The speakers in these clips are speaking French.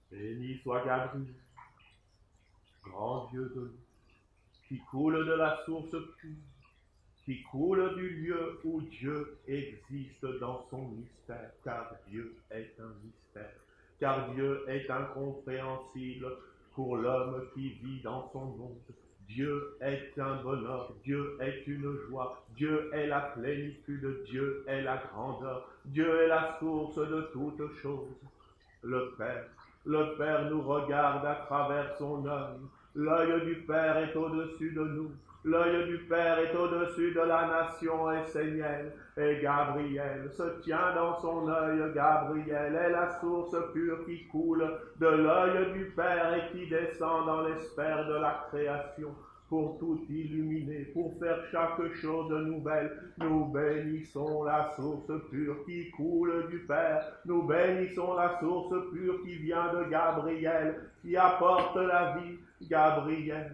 Béni soit Gabriel, grand Dieu de l'eau, qui coule de la source pure, qui coule du lieu où Dieu existe dans son mystère, car Dieu est un mystère, car Dieu est incompréhensible pour l'homme qui vit dans son monde. Dieu est un bonheur, Dieu est une joie, Dieu est la plénitude, Dieu est la grandeur, Dieu est la source de toutes choses. Le Père nous regarde à travers son œil. L'œil du Père est au-dessus de nous. L'œil du Père est au-dessus de la nation essénienne. Et Gabriel se tient dans son œil. Gabriel est la source pure qui coule de l'œil du Père et qui descend dans les sphères de la création pour tout illuminer, pour faire chaque chose nouvelle. Nous bénissons la source pure qui coule du Père. Nous bénissons la source pure qui vient de Gabriel, qui apporte la vie. Gabriel,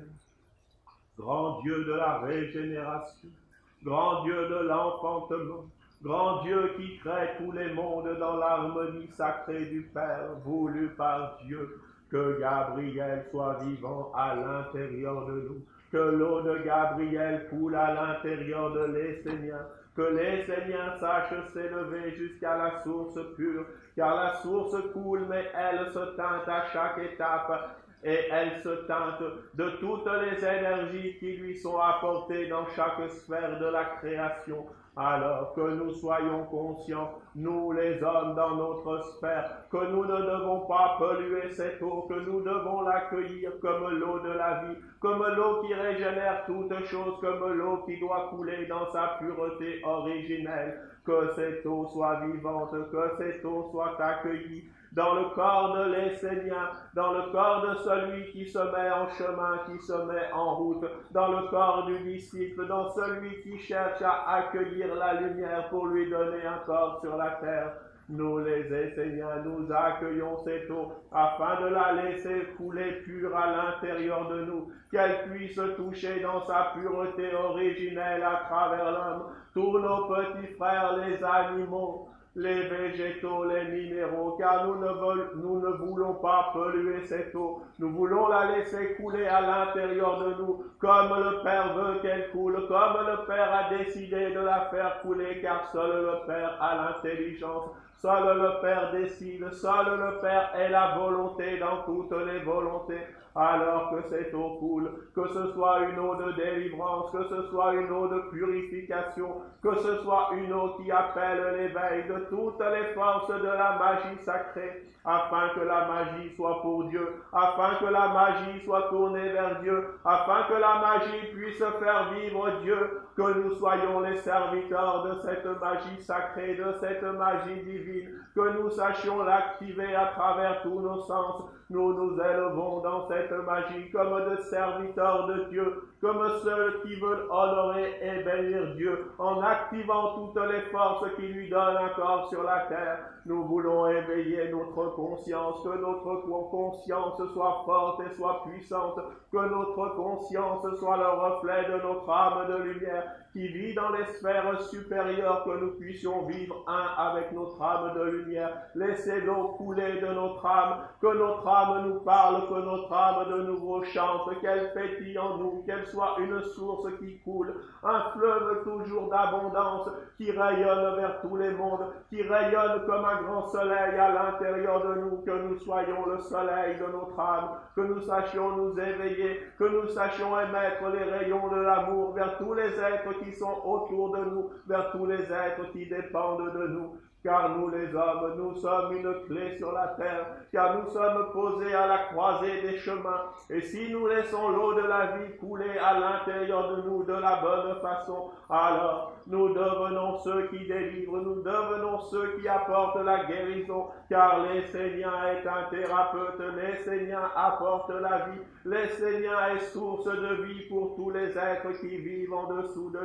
grand Dieu de la régénération, grand Dieu de l'enfantement, grand Dieu qui crée tous les mondes dans l'harmonie sacrée du Père, voulu par Dieu, que Gabriel soit vivant à l'intérieur de nous, que l'eau de Gabriel coule à l'intérieur de l'Essénien, que l'Essénien sache s'élever jusqu'à la source pure, car la source coule, mais elle se teinte à chaque étape, et elle se teinte de toutes les énergies qui lui sont apportées dans chaque sphère de la création, alors que nous soyons conscients, nous les hommes dans notre sphère, que nous ne devons pas polluer cette eau, que nous devons l'accueillir comme l'eau de la vie, comme l'eau qui régénère toutes choses, comme l'eau qui doit couler dans sa pureté originelle, que cette eau soit vivante, que cette eau soit accueillie dans le corps de l'Essénien, dans le corps de celui qui se met en chemin, qui se met en route, dans le corps du disciple, dans celui qui cherche à accueillir la lumière pour lui donner un corps sur la terre. Nous les Esséniens, nous accueillons cette eau afin de la laisser couler pure à l'intérieur de nous, qu'elle puisse toucher dans sa pureté originelle à travers l'homme, tous nos petits frères, les animaux, les végétaux, les minéraux, car nous ne voulons pas polluer cette eau. Nous voulons la laisser couler à l'intérieur de nous, comme le Père veut qu'elle coule, comme le Père a décidé de la faire couler, car seul le Père a l'intelligence, seul le Père décide, seul le Père est la volonté dans toutes les volontés. Alors que cette eau coule, que ce soit une eau de délivrance, que ce soit une eau de purification, que ce soit une eau qui appelle l'éveil de toutes les forces de la magie sacrée, afin que la magie soit pour Dieu, afin que la magie soit tournée vers Dieu, afin que la magie puisse faire vivre Dieu, que nous soyons les serviteurs de cette magie sacrée, de cette magie divine, que nous sachions l'activer à travers tous nos sens. Nous nous élevons dans cette magie comme des serviteurs de Dieu, comme ceux qui veulent honorer et bénir Dieu, en activant toutes les forces qui lui donnent un corps sur la terre. Nous voulons éveiller notre conscience, que notre conscience soit forte et soit puissante, que notre conscience soit le reflet de notre âme de lumière qui vit dans les sphères supérieures, que nous puissions vivre un avec notre âme de lumière. Laissez l'eau couler de notre âme, que notre âme nous parle, que notre âme de nouveau chante, qu'elle pétille en nous, qu'elle soit une source qui coule, un fleuve toujours d'abondance qui rayonne vers tous les mondes, qui rayonne comme un grand soleil à l'intérieur de nous, que nous soyons le soleil de notre âme, que nous sachions nous éveiller, que nous sachions émettre les rayons de l'amour vers tous les êtres qui sont autour de nous, vers tous les êtres qui dépendent de nous. Car nous les hommes, nous sommes une clé sur la terre, car nous sommes posés à la croisée des chemins. Et si nous laissons l'eau de la vie couler à l'intérieur de nous de la bonne façon, alors nous devenons ceux qui délivrent, nous devenons ceux qui apportent la guérison, car l'Essénien est un thérapeute, l'Essénien apporte la vie, l'Essénien est source de vie pour tous les êtres qui vivent en dessous de lui.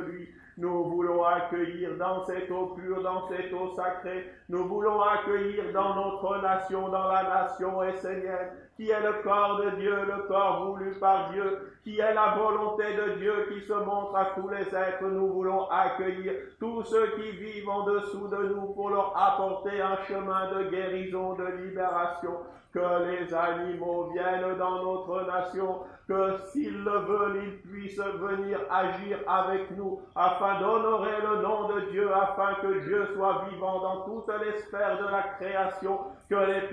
Nous voulons accueillir dans cette eau pure, dans cette eau sacrée. Nous voulons accueillir dans notre nation, dans la nation essénienne, qui est le corps de Dieu, le corps voulu par Dieu, qui est la volonté de Dieu qui se montre à tous les êtres. Nous voulons accueillir tous ceux qui vivent en dessous de nous pour leur apporter un chemin de guérison, de libération. Que les animaux viennent dans notre nation, que s'ils le veulent, ils puissent venir agir avec nous afin d'honorer le nom de Dieu, afin que Dieu soit vivant dans toutes les sphères de la création, que les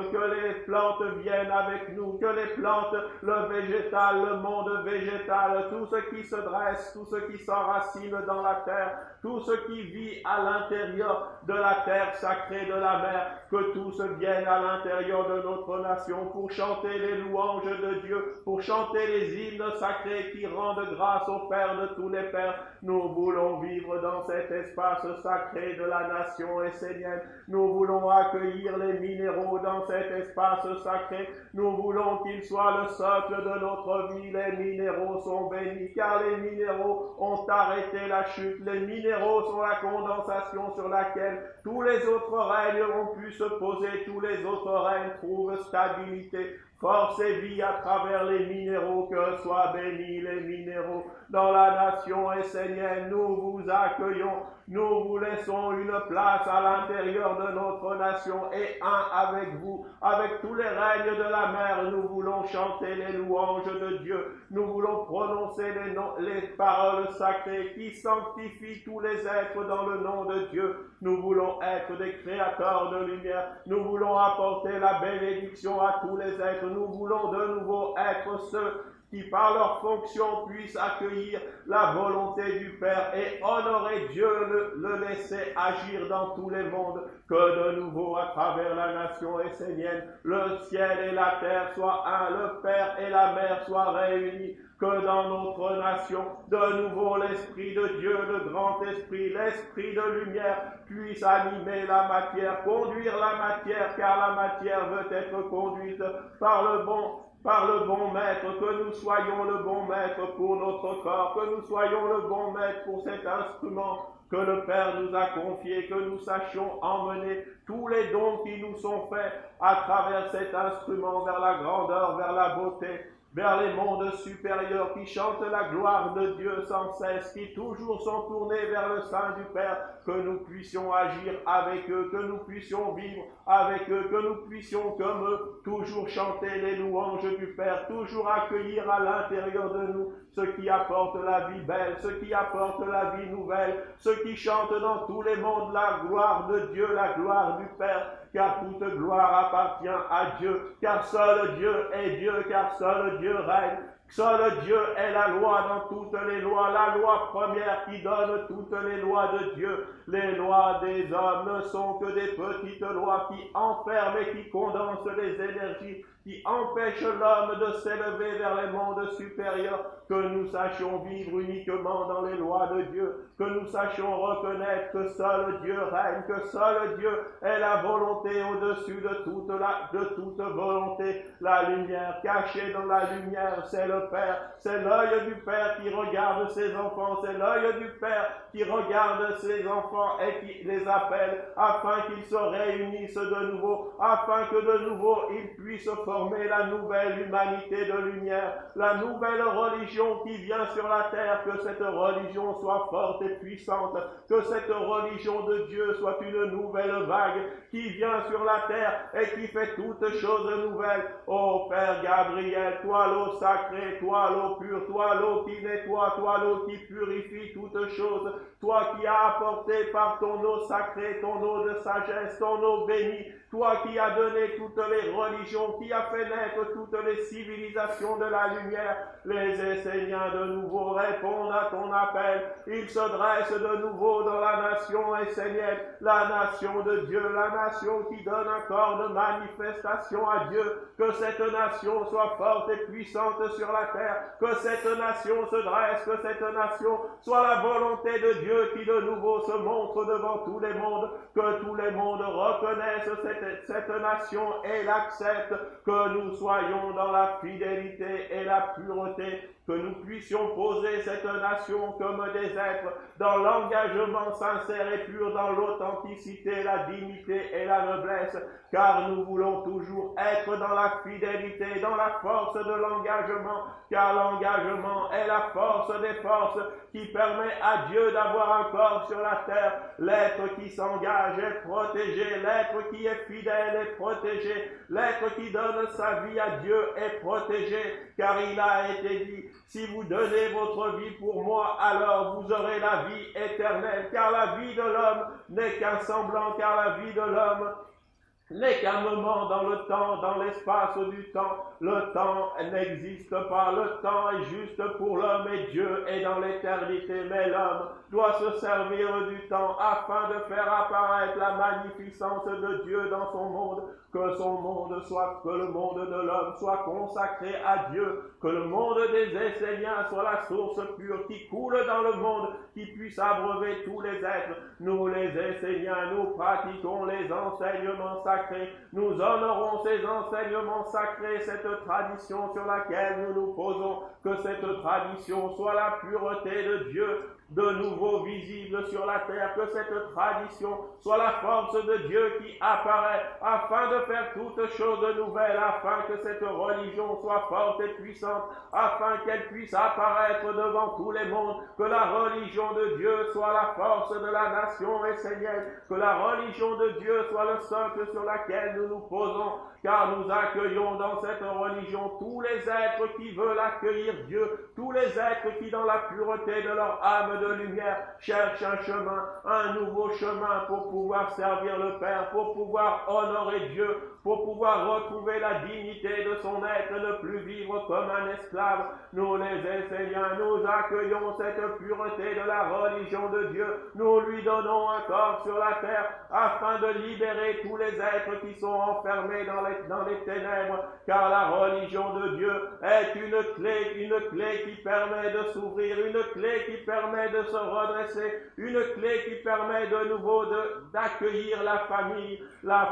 plantes viennent avec nous, que les plantes, le végétal, le monde végétal, tout ce qui se dresse, tout ce qui s'enracine dans la terre, tout ce qui vit à l'intérieur de la terre sacrée de la mer, que tous viennent à l'intérieur de notre nation pour chanter les louanges de Dieu, pour chanter les hymnes sacrés qui rendent grâce au Père de tous les pères. Nous voulons vivre dans cet espace sacré de la nation essénienne. Nous voulons accueillir les minéraux dans cet espace sacré. Nous voulons qu'ils soient le socle de notre vie. Les minéraux sont bénis, car les minéraux ont arrêté la chute. Les minéraux sont la condensation sur laquelle tous les autres règnes ont pu se poser. Tous les autres règnes trouvent stabilité, force et vie à travers les minéraux. Que soient bénis les minéraux dans la nation essénienne. Nous vous accueillons, nous vous laissons une place à l'intérieur de notre nation et avec vous, avec tous les règnes de la mer. Nous voulons chanter les louanges de Dieu, nous voulons prononcer les paroles sacrées qui sanctifient tous les êtres dans le nom de Dieu. Nous voulons être des créateurs de lumière, nous voulons apporter la bénédiction à tous les êtres. Nous voulons de nouveau être ceux qui par leur fonction puissent accueillir la volonté du Père et honorer Dieu, le laisser agir dans tous les mondes. Que de nouveau à travers la nation essénienne, le ciel et la terre soient un, le Père et la Mère soient réunis. Que dans notre nation, de nouveau l'Esprit de Dieu, le grand Esprit, l'Esprit de lumière puisse animer la matière, conduire la matière, car la matière veut être conduite par le bon maître, que nous soyons le bon maître pour notre corps, que nous soyons le bon maître pour cet instrument que le Père nous a confié, que nous sachions emmener tous les dons qui nous sont faits à travers cet instrument vers la grandeur, vers la beauté, vers les mondes supérieurs qui chantent la gloire de Dieu sans cesse, qui toujours sont tournés vers le sein du Père, que nous puissions agir avec eux, que nous puissions vivre avec eux, que nous puissions comme eux toujours chanter les louanges du Père, toujours accueillir à l'intérieur de nous ce qui apporte la vie belle, ce qui apporte la vie nouvelle, ce qui chante dans tous les mondes la gloire de Dieu, la gloire du Père, car toute gloire appartient à Dieu, car seul Dieu est Dieu, car seul Dieu règne. Seul Dieu est la loi dans toutes les lois, la loi première qui donne toutes les lois de Dieu. Les lois des hommes ne sont que des petites lois qui enferment et qui condensent les énergies, qui empêchent l'homme de s'élever vers les mondes supérieurs. Que nous sachions vivre uniquement dans les lois de Dieu, que nous sachions reconnaître que seul Dieu règne, que seul Dieu est la volonté au-dessus de toute volonté. La lumière cachée dans la lumière, c'est le Père, c'est l'œil du Père qui regarde ses enfants, c'est l'œil du Père qui regarde ses enfants et qui les appelle afin qu'ils se réunissent de nouveau, afin que de nouveau ils puissent former la nouvelle humanité de lumière, la nouvelle religion qui vient sur la terre, que cette religion soit forte et puissante, que cette religion de Dieu soit une nouvelle vague qui vient sur la terre et qui fait toutes choses nouvelles. Ô Père Gabriel, toi l'eau sacrée, toi l'eau pure, toi l'eau qui nettoie, toi l'eau qui purifie toutes choses, toi qui as apporté par ton eau sacrée, ton eau de sagesse, ton eau bénie, toi qui as donné toutes les religions, qui as fait naître toutes les civilisations de la lumière, les Esséniens de nouveau répondent à ton appel. Ils se dressent de nouveau dans la nation essénienne, la nation de Dieu, la nation qui donne un corps de manifestation à Dieu. Que cette nation soit forte et puissante sur la terre, que cette nation se dresse, que cette nation soit la volonté de Dieu qui de nouveau se montre devant tous les mondes, que tous les mondes reconnaissent cette nation et l'acceptent, que nous soyons dans la fidélité et la pureté, que nous puissions poser cette nation comme des êtres dans l'engagement sincère et pur, dans l'authenticité, la dignité et la noblesse, car nous voulons toujours être dans la fidélité, dans la force de l'engagement, car l'engagement est la force des forces qui permet à Dieu d'avoir un corps sur la terre. L'être qui s'engage est protégé, l'être qui est fidèle est protégé, l'être qui donne sa vie à Dieu est protégé, car il a été dit, si vous donnez votre vie pour moi, alors vous aurez la vie éternelle, car la vie de l'homme n'est qu'un semblant, car la vie de l'homme n'est qu'un moment dans le temps, dans l'espace du temps. Le temps n'existe pas, le temps est juste pour l'homme et Dieu est dans l'éternité, mais l'homme doit se servir du temps afin de faire apparaître la magnificence de Dieu dans son monde, que le monde de l'homme soit consacré à Dieu, que le monde des Esséniens soit la source pure qui coule dans le monde, qui puisse abreuver tous les êtres. Nous les Esséniens, nous pratiquons les enseignements sacrés, nous honorons ces enseignements sacrés, cette tradition sur laquelle nous nous posons, que cette tradition soit la pureté de Dieu, de nouveau visible sur la terre, que cette tradition soit la force de Dieu qui apparaît afin de faire toutes choses nouvelles, afin que cette religion soit forte et puissante, afin qu'elle puisse apparaître devant tous les mondes, que la religion de Dieu soit la force de la nation essénienne, que la religion de Dieu soit le socle sur lequel nous nous posons, car nous accueillons dans cette religion tous les êtres qui veulent accueillir Dieu, tous les êtres qui dans la pureté de leur âme de lumière cherchent un chemin, un nouveau chemin pour pouvoir servir le Père, pour pouvoir honorer Dieu, pour pouvoir retrouver la dignité de son être, ne plus vivre comme un esclave. Nous les Esséniens, nous accueillons cette pureté de la religion de Dieu, nous lui donnons un corps sur la terre afin de libérer tous les êtres qui sont enfermés dans les ténèbres, car la religion de Dieu est une clé qui permet de s'ouvrir, une clé qui permet de se redresser, une clé qui permet de nouveau d'accueillir la famille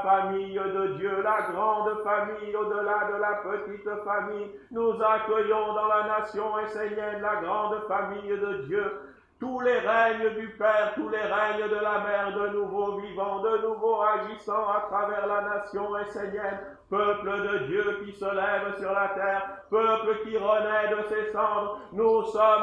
de Dieu, la grande famille au-delà de la petite famille. Nous accueillons dans la nation essénienne la grande famille de Dieu, tous les règnes du Père, tous les règnes de la Mère, de nouveau vivants, de nouveau agissant à travers la nation essénienne, peuple de Dieu qui se lève sur la terre, peuple qui renaît de ses cendres. Nous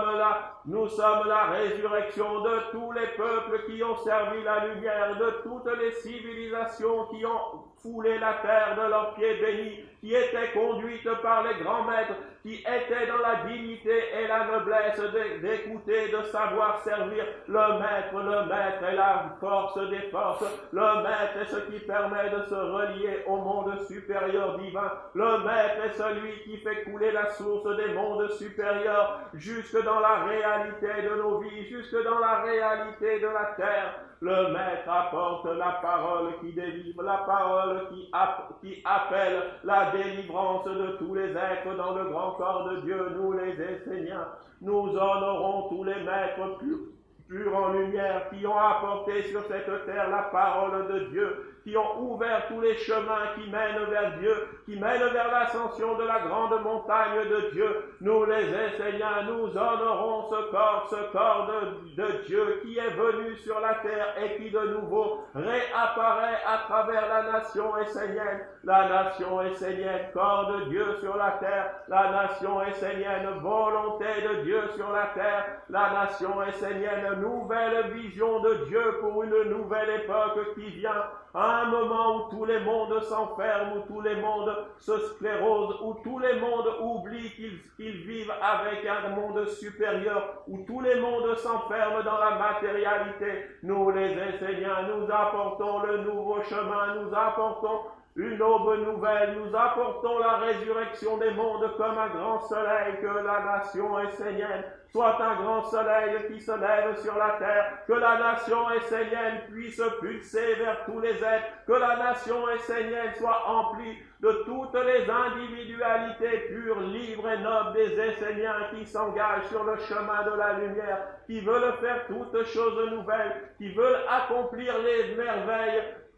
sommes la résurrection de tous les peuples qui ont servi la lumière, de toutes les civilisations qui ont foulé la terre de leurs pieds bénis, qui étaient conduites par les grands maîtres, qui étaient dans la dignité et la noblesse d'écouter, de savoir servir le maître est la force des forces, le maître est ce qui permet de se relier au monde supérieur divin, le maître est celui qui fait couler la source des mondes supérieurs jusque dans la réalité de nos vies, jusque dans la réalité de la terre. Le maître apporte la parole qui délivre, la parole qui appelle la délivrance de tous les êtres dans le grand corps de Dieu. Nous les Esséniens, nous honorons tous les maîtres purs en lumière qui ont apporté sur cette terre la parole de Dieu, qui ont ouvert tous les chemins qui mènent vers Dieu, qui mènent vers l'ascension de la grande montagne de Dieu. Nous les Esséniens, nous honorons ce corps de Dieu qui est venu sur la terre et qui de nouveau réapparaît à travers la nation essénienne. La nation essénienne, corps de Dieu sur la terre, la nation essénienne, volonté de Dieu sur la terre, la nation essénienne, nouvelle vision de Dieu pour une nouvelle époque qui vient, à un moment où tous les mondes s'enferment, où tous les mondes se sclérosent, où tous les mondes oublient qu'ils vivent avec un monde supérieur, où tous les mondes s'enferment dans la matérialité. Nous les Esséniens, nous apportons le nouveau chemin, nous apportons une aube nouvelle, nous apportons la résurrection des mondes comme un grand soleil, que la nation essénienne soit un grand soleil qui se lève sur la terre, que la nation essénienne puisse pulser vers tous les êtres, que la nation essénienne soit emplie de toutes les individualités pures, libres et nobles des Esséniens qui s'engagent sur le chemin de la lumière, qui veulent faire toutes choses nouvelles, qui veulent accomplir les merveilles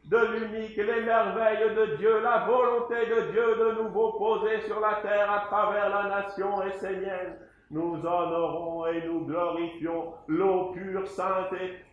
de l'unique, les merveilles de Dieu, la volonté de Dieu de nouveau posée sur la terre à travers la nation essénienne. Nous honorons et nous glorifions l'eau pure, sainte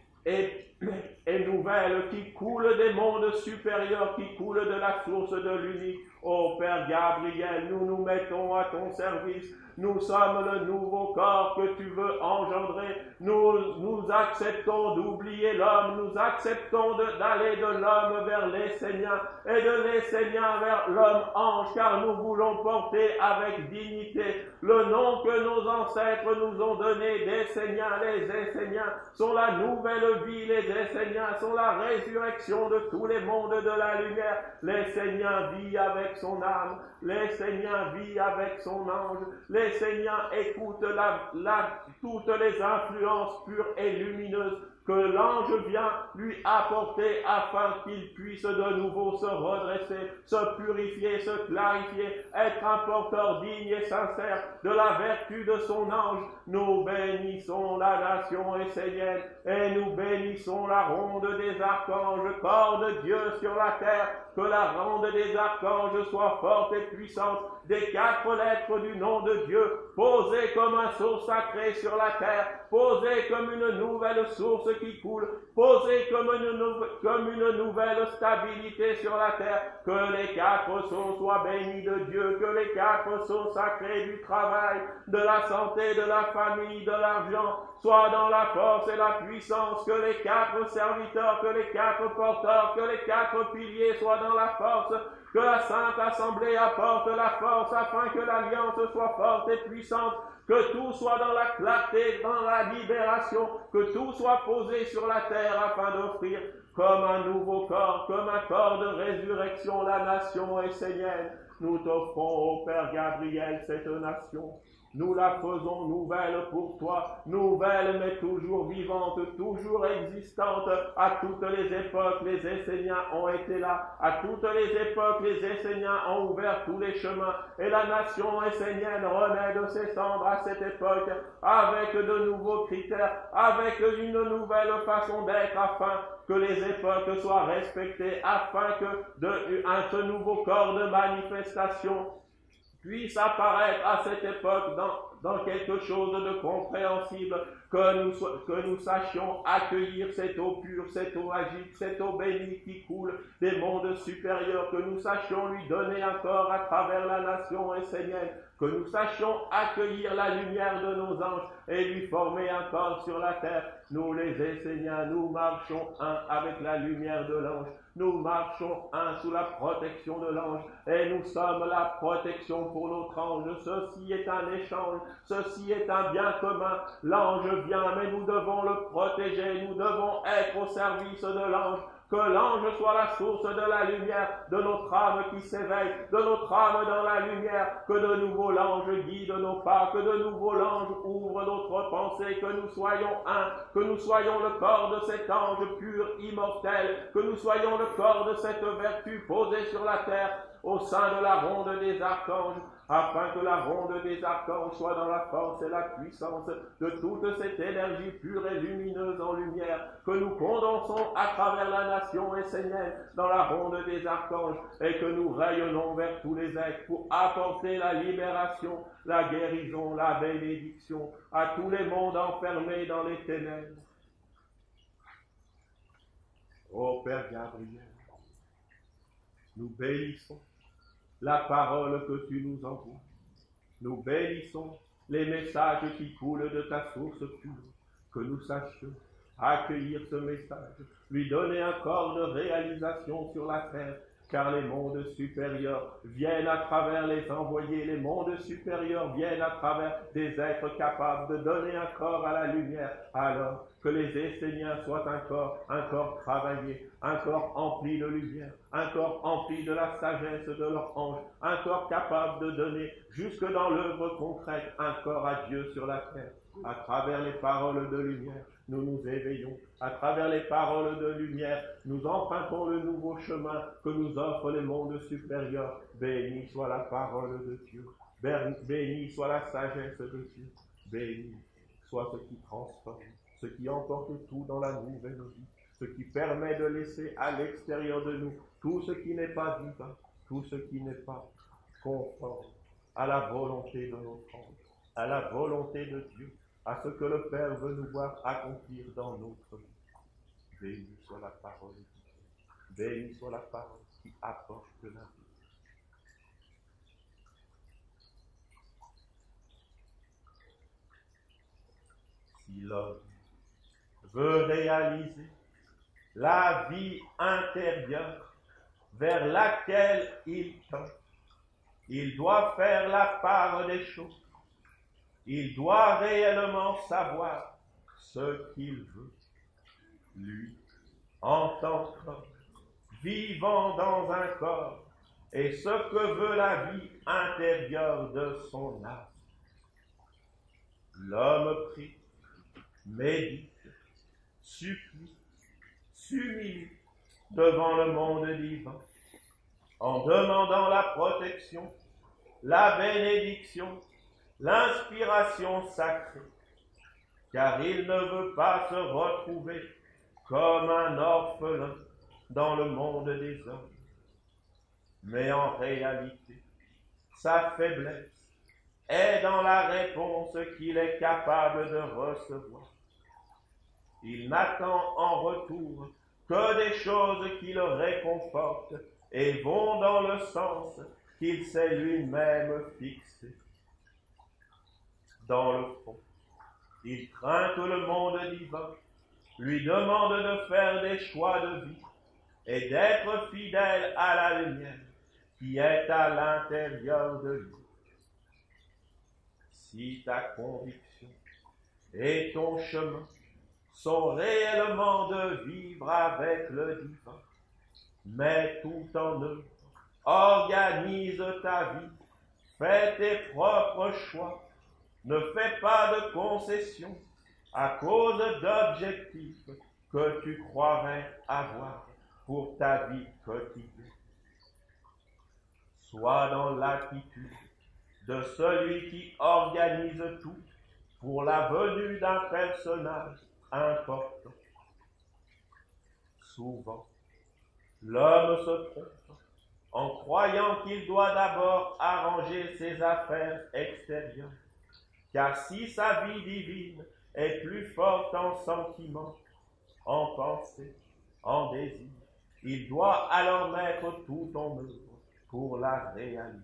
et nouvelle qui coule des mondes supérieurs, qui coule de la source de l'unique. Ô Père Gabriel, nous nous mettons à ton service. Nous sommes le nouveau corps que tu veux engendrer. Nous acceptons d'oublier l'homme. Nous acceptons d'aller de l'homme vers l'Essénien et de l'Essénien vers l'homme ange, car nous voulons porter avec dignité le nom que nos ancêtres nous ont donné d'Esséniens. Les Esséniens sont la nouvelle vie. Les Esséniens sont la résurrection de tous les mondes de la lumière. L'Essénien vit avec son âme. L'Essénien vit avec son ange. L'Essénien écoute toutes les influences pures et lumineuses que l'ange vient lui apporter afin qu'il puisse de nouveau se redresser, se purifier, se clarifier, être un porteur digne et sincère de la vertu de son ange. Nous bénissons la nation essénienne et nous bénissons la ronde des archanges, corps de Dieu sur la terre, que la ronde des archanges soit forte et puissante, des 4 lettres du nom de Dieu, posées comme un source sacré sur la terre, posées comme une nouvelle source qui coule, posées comme une nouvelle stabilité sur la terre, que les 4 sceaux soient bénis de Dieu, que les 4 sceaux sacrés du travail, de la santé, de la famille, de l'argent, soient dans la force et la puissance, que les 4 serviteurs, que les 4 porteurs, que les 4 piliers soient dans la force, que la Sainte Assemblée apporte la force afin que l'alliance soit forte et puissante, que tout soit dans la clarté, dans la libération, que tout soit posé sur la terre afin d'offrir comme un nouveau corps, comme un corps de résurrection la nation essénienne. Nous t'offrons, ô Père Gabriel, cette nation. Nous la faisons nouvelle pour toi, nouvelle mais toujours vivante, toujours existante. À toutes les époques, les Esséniens ont été là. À toutes les époques, les Esséniens ont ouvert tous les chemins. Et la nation essénienne renaît de ses cendres à cette époque, avec de nouveaux critères, avec une nouvelle façon d'être, afin que les époques soient respectées, afin que ce nouveau corps de manifestation puisse apparaître à cette époque dans quelque chose de compréhensible, que nous sachions accueillir cette eau pure, cette eau agite, cette eau bénie qui coule des mondes supérieurs, que nous sachions lui donner un corps à travers la nation essénienne, que nous sachions accueillir la lumière de nos anges et lui former un corps sur la terre. Nous les Esséniens, nous marchons un avec la lumière de l'ange. Nous marchons un sous la protection de l'ange et nous sommes la protection pour notre ange. Ceci est un échange, ceci est un bien commun. L'ange vient, mais nous devons le protéger, nous devons être au service de l'ange. Que l'ange soit la source de la lumière, de notre âme qui s'éveille, de notre âme dans la lumière, que de nouveau l'ange guide nos pas, que de nouveau l'ange ouvre notre pensée, que nous soyons un, que nous soyons le corps de cet ange pur, immortel, que nous soyons le corps de cette vertu posée sur la terre, au sein de la ronde des archanges, afin que la ronde des archanges soit dans la force et la puissance de toute cette énergie pure et lumineuse en lumière, que nous condensons à travers la nation essénienne dans la ronde des archanges, et que nous rayonnons vers tous les êtres pour apporter la libération, la guérison, la bénédiction à tous les mondes enfermés dans les ténèbres. Ô Père Gabriel, nous bénissons la parole que tu nous envoies. Nous bénissons les messages qui coulent de ta source pure, que nous sachions accueillir ce message, lui donner un corps de réalisation sur la terre, car les mondes supérieurs viennent à travers les envoyés, les mondes supérieurs viennent à travers des êtres capables de donner un corps à la lumière, alors que les Esséniens soient un corps travaillé, un corps empli de lumière, un corps empli de la sagesse de leur ange, un corps capable de donner jusque dans l'œuvre concrète un corps à Dieu sur la terre. À travers les paroles de lumière, nous nous éveillons. À travers les paroles de lumière, nous empruntons le nouveau chemin que nous offrent les mondes supérieurs. Béni soit la parole de Dieu. Béni soit la sagesse de Dieu. Béni soit ce qui transforme, ce qui emporte tout dans la nouvelle vie. ce qui permet de laisser à l'extérieur de nous tout ce qui n'est pas divin, tout ce qui n'est pas conforme à la volonté de notre âme, à la volonté de Dieu, à ce que le Père veut nous voir accomplir dans notre vie. Béni soit la parole de Dieu, béni soit la parole qui apporte la vie. Si l'homme veut réaliser la vie intérieure vers laquelle il tend, il doit faire la part des choses. Il doit réellement savoir ce qu'il veut, lui, en tant qu'homme, vivant dans un corps, et ce que veut la vie intérieure de son âme. L'homme prie, médite, supplie, s'humilie devant le monde divin, en demandant la protection, la bénédiction, l'inspiration sacrée, car il ne veut pas se retrouver comme un orphelin dans le monde des hommes. Mais en réalité, sa faiblesse est dans la réponse qu'il est capable de recevoir. Il n'attend en retour que des choses qui le réconfortent et vont dans le sens qu'il s'est lui-même fixé. Dans le fond, il craint que le monde divin lui demande de faire des choix de vie et d'être fidèle à la lumière qui est à l'intérieur de lui. Si ta conviction et ton chemin sont réellement de vivre avec le divin, mets tout en œuvre, organise ta vie, fais tes propres choix, ne fais pas de concessions à cause d'objectifs que tu croirais avoir pour ta vie quotidienne. Sois dans l'attitude de celui qui organise tout pour la venue d'un personnage important. Souvent, l'homme se trompe en croyant qu'il doit d'abord arranger ses affaires extérieures, car si sa vie divine est plus forte en sentiments, en pensée, en désir, il doit alors mettre tout en œuvre pour la réaliser.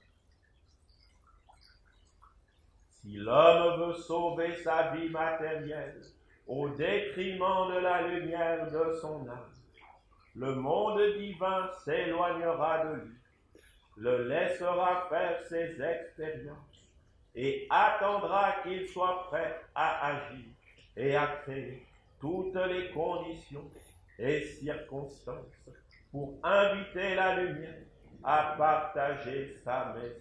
Si l'homme veut sauver sa vie matérielle au détriment de la lumière de son âme, le monde divin s'éloignera de lui, le laissera faire ses expériences et attendra qu'il soit prêt à agir et à créer toutes les conditions et circonstances pour inviter la lumière à partager sa maison.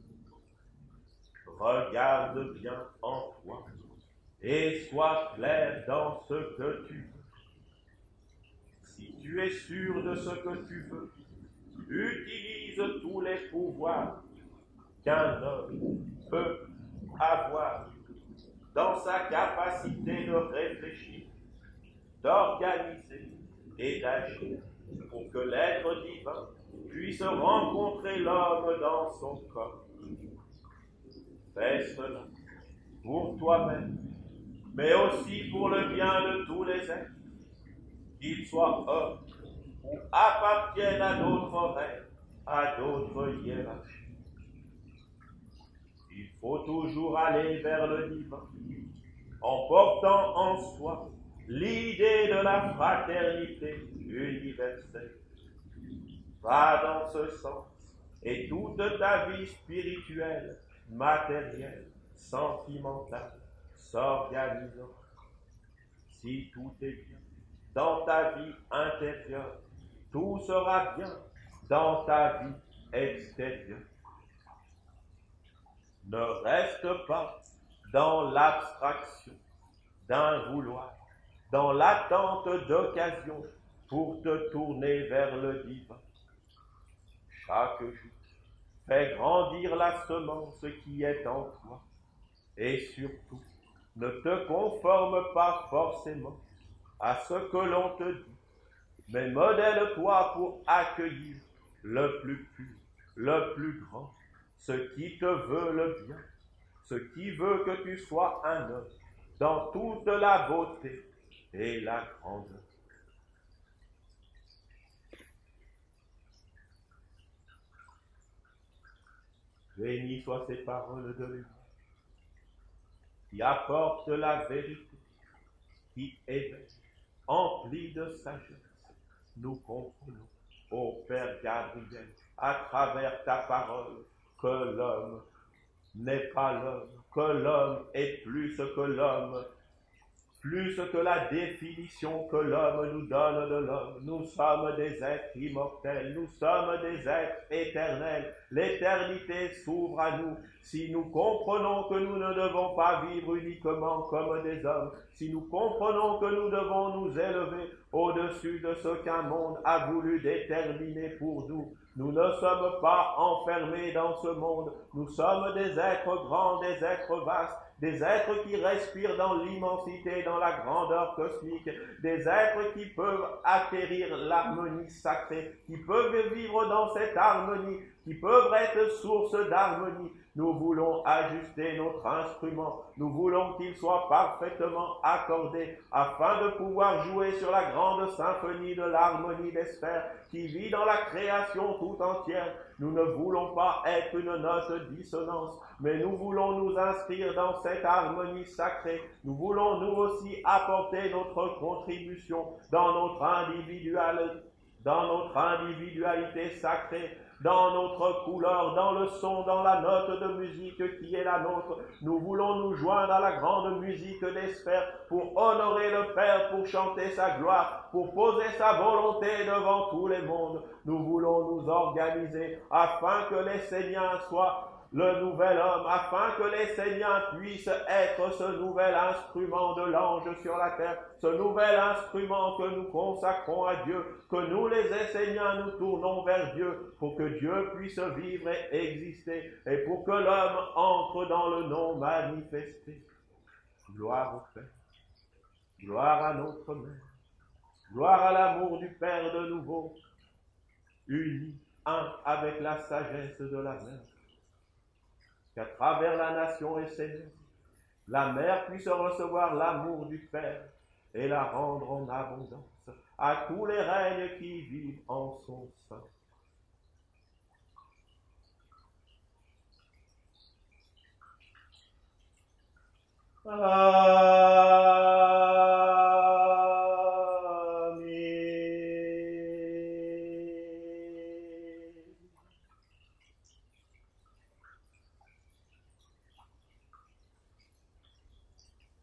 Regarde bien en toi et sois clair dans ce que tu veux. Si tu es sûr de ce que tu veux, utilise tous les pouvoirs qu'un homme peut avoir dans sa capacité de réfléchir, d'organiser et d'agir pour que l'être divin puisse rencontrer l'homme dans son corps. Fais cela pour toi-même, mais aussi pour le bien de tous les êtres, qu'ils soient hommes ou appartiennent à d'autres règnes, à d'autres hiérarchies. Il faut toujours aller vers le divin, en portant en soi l'idée de la fraternité universelle. Va dans ce sens, et toute ta vie spirituelle, matérielle, sentimentale, s'organisera. Si tout est bien dans ta vie intérieure, tout sera bien dans ta vie extérieure. Ne reste pas dans l'abstraction d'un vouloir, dans l'attente d'occasion pour te tourner vers le divin. Chaque jour, fais grandir la semence qui est en toi et surtout, ne te conforme pas forcément à ce que l'on te dit, mais modèle-toi pour accueillir le plus pur, le plus grand, ce qui te veut le bien, ce qui veut que tu sois un homme dans toute la beauté et la grandeur. Bénis soient ces paroles de l'Église, qui apportent la vérité, qui éveillent, emplis de sagesse. Nous comprenons, ô Père Gabriel, à travers ta parole, que l'homme n'est pas l'homme, que l'homme est plus que l'homme, plus que la définition que l'homme nous donne de l'homme. Nous sommes des êtres immortels, nous sommes des êtres éternels. L'éternité s'ouvre à nous si nous comprenons que nous ne devons pas vivre uniquement comme des hommes, si nous comprenons que nous devons nous élever au-dessus de ce qu'un monde a voulu déterminer pour nous. Nous ne sommes pas enfermés dans ce monde, nous sommes des êtres grands, des êtres vastes, des êtres qui respirent dans l'immensité, dans la grandeur cosmique, des êtres qui peuvent acquérir l'harmonie sacrée, qui peuvent vivre dans cette harmonie, qui peuvent être source d'harmonie. Nous voulons ajuster notre instrument, nous voulons qu'il soit parfaitement accordé afin de pouvoir jouer sur la grande symphonie de l'harmonie des sphères qui vit dans la création tout entière. Nous ne voulons pas être une note de dissonance, mais nous voulons nous inscrire dans cette harmonie sacrée. Nous voulons nous aussi apporter notre contribution dans notre individualité sacrée, dans notre couleur, dans le son, dans la note de musique qui est la nôtre. Nous voulons nous joindre à la grande musique des sphères pour honorer le Père, pour chanter sa gloire, pour poser sa volonté devant tous les mondes. Nous voulons nous organiser afin que les Seigneurs soient le nouvel homme, afin que les Seigneurs puissent être ce nouvel instrument de l'ange sur la terre, ce nouvel instrument que nous consacrons à Dieu, que nous les Seigneurs nous tournons vers Dieu, pour que Dieu puisse vivre et exister, et pour que l'homme entre dans le nom manifesté. Gloire au Père, gloire à notre Mère, gloire à l'amour du Père de nouveau, unis, un avec la sagesse de la Mère, qu'à travers la nation et Seigneur, la mère puisse recevoir l'amour du Père et la rendre en abondance à tous les règnes qui vivent en son sein. Amen.